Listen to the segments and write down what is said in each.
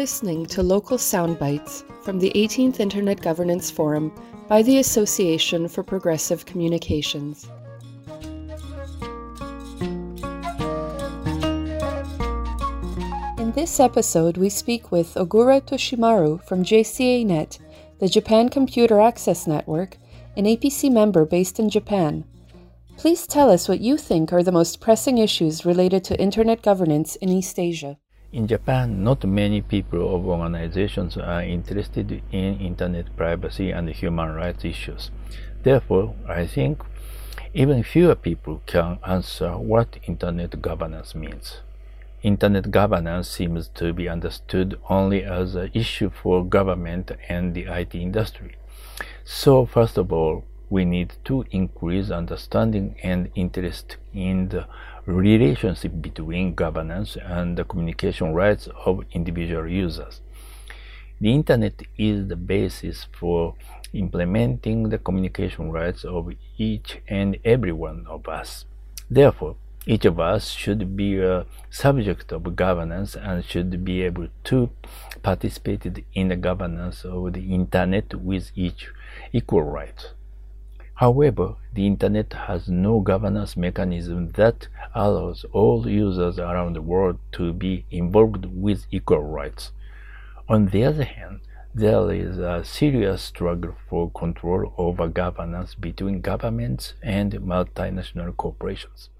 listening to local soundbites from the 18th Internet Governance Forum by the Association for Progressive Communications. In this episode, we speak with Ogura Toshimaru from JCA-Net, the Japan Computer Access Network, an APC member based in Japan. Please tell us what you think are the most pressing issues related to Internet governance in East Asia. In Japan, not many people or organizations are interested in Internet privacy and human rights issues. Therefore, I think even fewer people can answer what Internet governance means. Internet governance seems to be understood only as an issue for government and the IT industry. So, first of all, we need to increase understanding and interest in the relationship between governance and the communication rights of individual users. The Internet is the basis for implementing the communication rights of each and every one of us. Therefore, each of us should be a subject of governance and should be able to participate in the governance of the Internet with equal rights. However, the Internet has no governance mechanism that allows all users around the world to be involved with equal rights. On the other hand, there is a serious struggle for control over governance between governments and multinational corporations.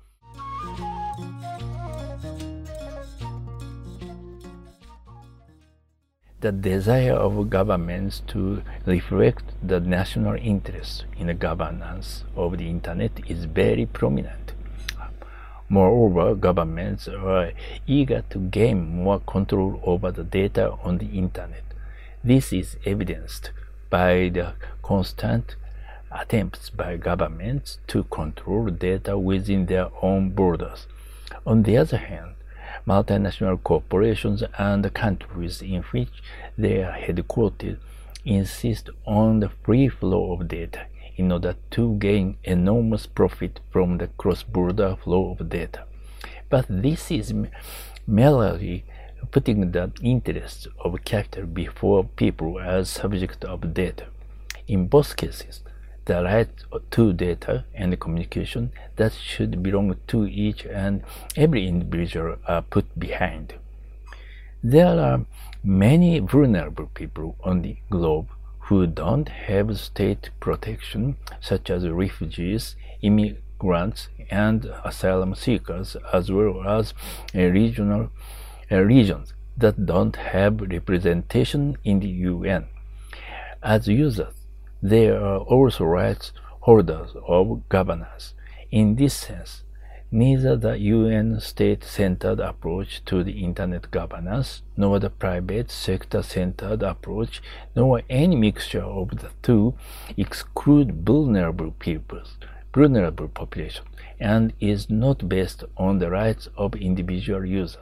The desire of governments to reflect the national interests in the governance of the Internet is very prominent. Moreover, governments are eager to gain more control over the data on the Internet. This is evidenced by the constant attempts by governments to control data within their own borders. On the other hand, multinational corporations and countries in which they are headquartered insist on the free flow of data in order to gain enormous profit from the cross-border flow of data. But this is merely putting the interests of capital before people as subject of data. In both cases, the right to data and communication that should belong to each and every individual are put behind. There are many vulnerable people on the globe who don't have state protection, such as refugees, immigrants, and asylum seekers, as well as regions that don't have representation in the UN. As users, they are also rights holders of governance. In this sense, neither the UN state-centered approach to the Internet governance, nor the private sector-centered approach, nor any mixture of the two exclude vulnerable populations, and is not based on the rights of individual users.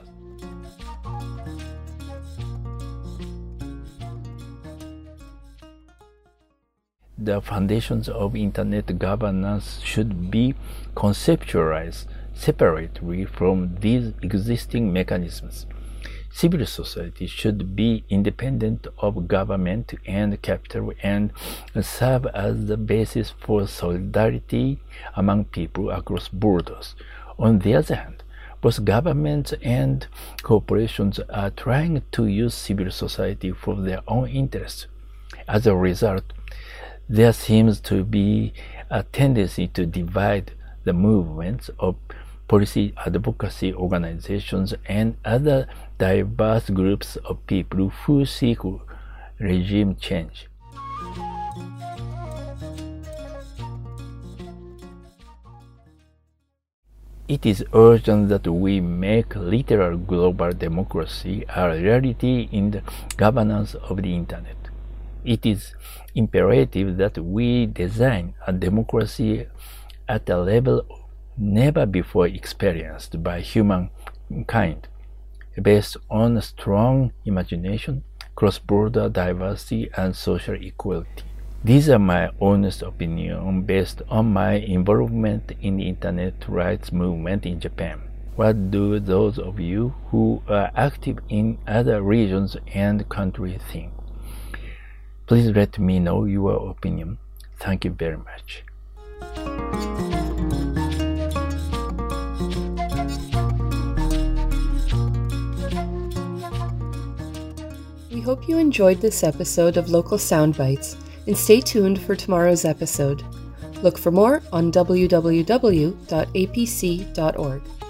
The foundations of Internet governance should be conceptualized separately from these existing mechanisms. Civil society should be independent of government and capital and serve as the basis for solidarity among people across borders. On the other hand, both governments and corporations are trying to use civil society for their own interests. As a result, there seems to be a tendency to divide the movements of policy advocacy organizations and other diverse groups of people who seek regime change. It is urgent that we make literal global democracy a reality in the governance of the Internet. It is imperative that we design a democracy at a level never before experienced by humankind, based on a strong imagination, cross-border diversity, and social equality. These are my honest opinion based on my involvement in the Internet rights movement in Japan. What do those of you who are active in other regions and countries think? Please let me know your opinion. Thank you very much. We hope you enjoyed this episode of Local Soundbites, and stay tuned for tomorrow's episode. Look for more on www.apc.org.